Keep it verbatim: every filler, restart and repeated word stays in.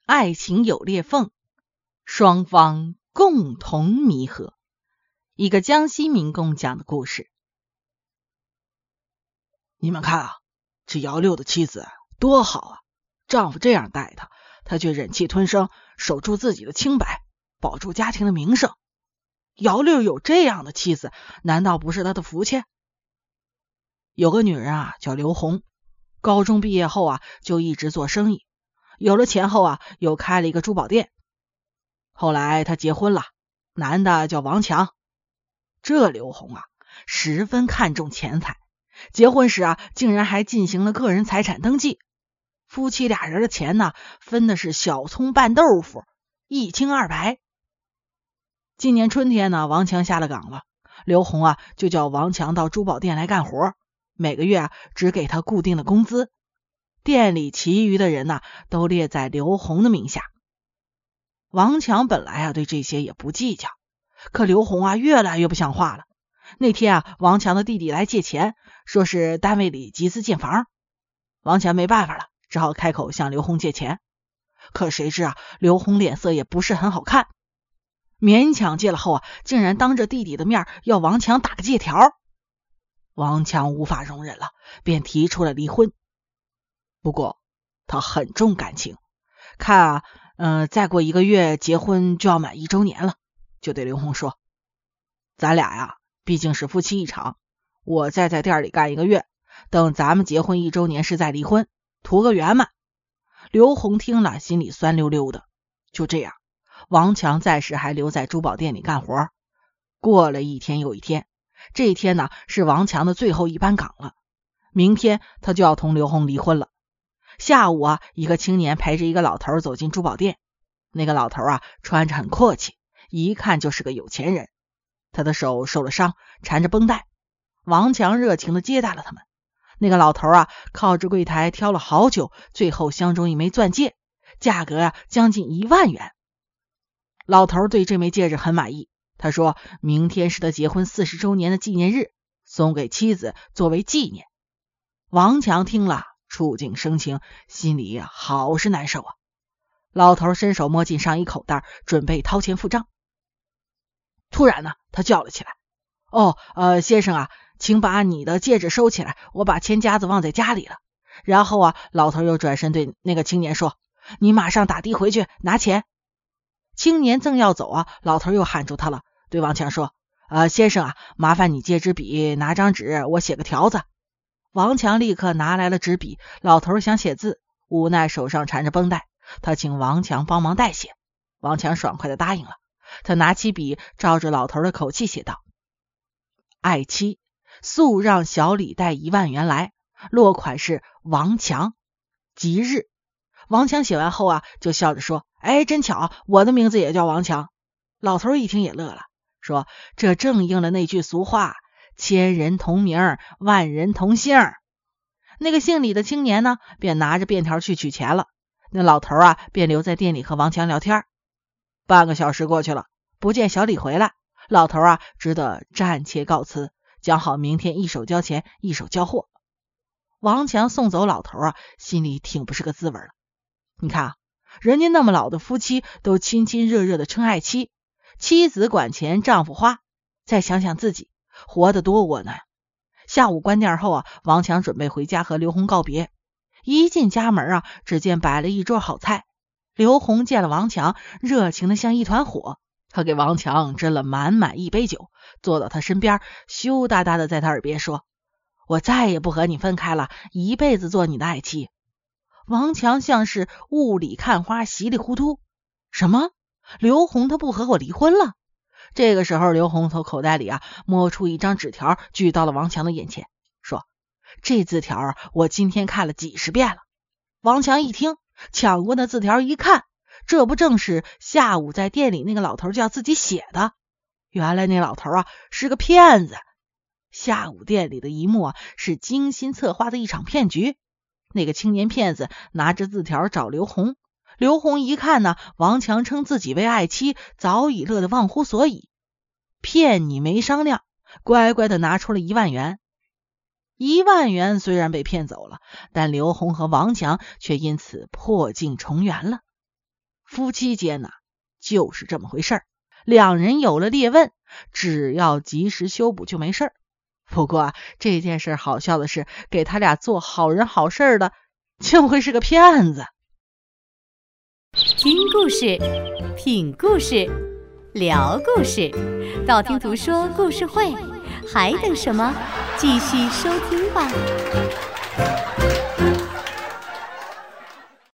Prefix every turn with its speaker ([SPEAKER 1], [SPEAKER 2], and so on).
[SPEAKER 1] 爱情有裂缝，双方共同弥合。一个江西民工讲的故事。
[SPEAKER 2] 你们看啊，这姚六的妻子多好啊，丈夫这样待她，她却忍气吞声，守住自己的清白，保住家庭的名声。姚六有这样的妻子，难道不是他的福气？有个女人啊，叫刘红，高中毕业后啊，就一直做生意，有了钱后啊，又开了一个珠宝店。后来她结婚了，男的叫王强。这刘红啊，十分看重钱财，结婚时啊，竟然还进行了个人财产登记。夫妻俩人的钱呢，分的是小葱拌豆腐，一清二白。今年春天呢，王强下了岗了，刘红啊就叫王强到珠宝店来干活，每个月啊只给他固定的工资。店里其余的人呢，都列在刘红的名下。王强本来啊对这些也不计较，可刘红啊越来越不像话了。那天啊，王强的弟弟来借钱，说是单位里集资建房。王强没办法了，只好开口向刘红借钱。可谁知啊，刘红脸色也不是很好看，勉强借了后啊，竟然当着弟弟的面要王强打个借条。王强无法容忍了，便提出了离婚。不过他很重感情，看啊，呃，再过一个月结婚就要满一周年了，就对刘红说：“咱俩呀，毕竟是夫妻一场，我再在店里干一个月，等咱们结婚一周年时再离婚，图个圆满。”刘红听了，心里酸溜溜的。就这样，王强暂时还留在珠宝店里干活。过了一天又一天，这一天呢，是王强的最后一班岗了。明天他就要同刘红离婚了。下午啊，一个青年陪着一个老头走进珠宝店。那个老头啊，穿着很阔气，一看就是个有钱人。他的手受了伤，缠着绷带。王强热情地接待了他们。那个老头啊，靠着柜台挑了好久，最后相中一枚钻戒，价格啊将近一万元。老头对这枚戒指很满意，他说明天是他结婚四十周年的纪念日，送给妻子作为纪念。王强听了，触景生情，心里啊好是难受啊。老头伸手摸进上衣口袋，准备掏钱付账。突然呢，他叫了起来：“哦，呃，先生啊，请把你的戒指收起来，我把钱夹子忘在家里了。”然后啊，老头又转身对那个青年说：“你马上打的回去拿钱。”青年正要走啊，老头又喊住他了，对王强说：“呃，先生啊，麻烦你借支笔，拿张纸，我写个条子。”王强立刻拿来了纸笔，老头想写字，无奈手上缠着绷带，他请王强帮忙代写。王强爽快地答应了。他拿起笔，照着老头的口气写道：“爱妻，速让小李带一万元来，落款是王强，即日。”王强写完后啊，就笑着说：“哎，真巧，我的名字也叫王强。”老头一听也乐了，说：“这正应了那句俗话，千人同名，万人同姓。”那个姓李的青年呢，便拿着便条去取钱了。那老头啊，便留在店里和王强聊天。半个小时过去了，不见小李回来，老头啊只得暂且告辞，讲好明天一手交钱一手交货。王强送走老头啊，心里挺不是个滋味了。你看啊，人家那么老的夫妻都亲亲热热的称爱妻，妻子管钱丈夫花，再想想自己活得多窝囊。下午关店后啊，王强准备回家和刘红告别。一进家门啊，只见摆了一桌好菜。刘红见了王强，热情的像一团火，他给王强斟了满满一杯酒，坐到他身边，羞答答的在他耳边说：“我再也不和你分开了，一辈子做你的爱妻。”王强像是雾里看花，稀里糊涂：“什么？刘红他不和我离婚了？”这个时候，刘红从口袋里啊摸出一张纸条，举到了王强的眼前，说：“这字条啊，我今天看了几十遍了。”王强一听，抢过那字条一看，这不正是下午在店里那个老头叫自己写的？原来那老头啊是个骗子。下午店里的一幕啊是精心策划的一场骗局。那个青年骗子拿着字条找刘红，刘红一看呢，王强称自己为爱妻，早已乐得忘乎所以，骗你没商量，乖乖的拿出了一万元。一万元虽然被骗走了，但刘红和王强却因此破镜重圆了。 夫妻间呢就是这么回事儿，两人有了裂纹，只要及时修补就没事儿。不过啊，这件事好笑的是，给他俩做好人好事的竟会是个骗子。
[SPEAKER 3] 听故事，品故事，聊故事，道听途说故事会，还等什么？继续收听吧。